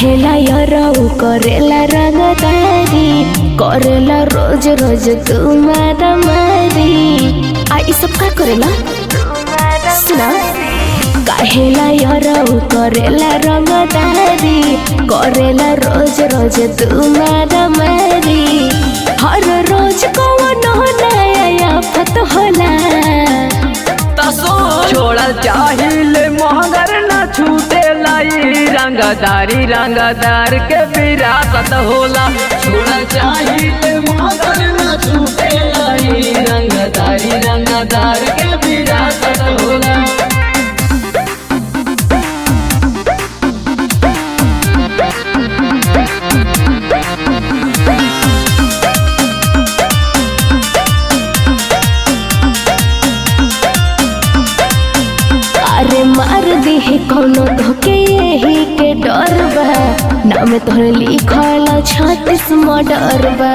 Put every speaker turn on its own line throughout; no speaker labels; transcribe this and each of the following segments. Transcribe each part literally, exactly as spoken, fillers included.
काहेला यरऊ करेला रंगदारी करेला रोज रोज तुम्हारा मारी आ ई सब का करेला सुना काहेला यरऊ करेला रंगदारी करेला रोज रोज तुम्हारा मारी हर रोज कौन नया आफत होला
छोड़ा चाहिए मगर न छूटे लाई रंगदारी रंगदार के विरासत होला। छोड़ा चाहिए मगर न छूटे लाई रंगदारी रंगदार के विरासत होला।
अरे मार दी कौनो धोके यही के डर बा नाम तोहर लिखल छत्तीस मर्डर बा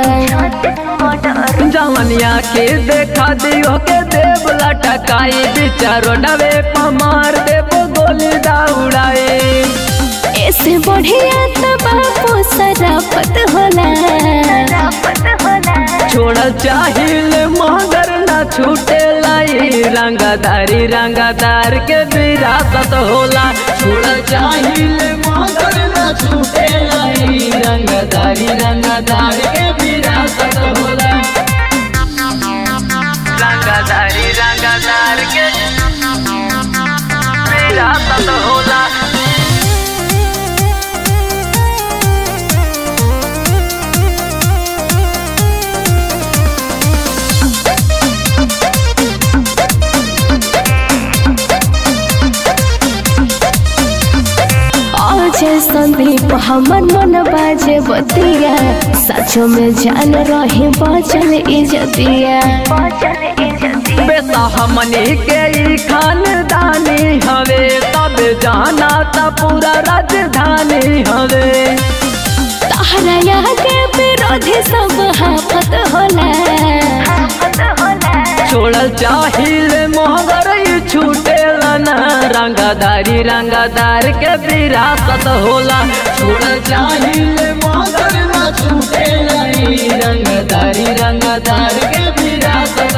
जवनिया के देखा दियो के देव लटकाई बिचारो डबे पमार देव गोली दौड़ाए
ऐसे बढ़िया तो बापू सराफत होला
छोड़ा चाहिए मगर न छूटे लाई रंगदारी रंगदार के विरासत होला। छोड़ा चाहिए मगर न छूटे लाई रंगदारी रंगदार के विरासत होला। रंगदारी रंगदार के विरासत होला।
संदीप हमर मन बाजे बतिया सचो में जान रही बचल इजतिया
बेटा हमनी के ई खानदानी हवे तब जाना त पूरा राजधानी हवे
तहरा यहाँ के विरोधी सब हाफत होला
छोड़ा चाहिए मगर छूटे ना रंगदारी रंगदार के विरासत होला। छोड़ा चाहिए मगर न छूटे रंगदारी रंगदार के विरासत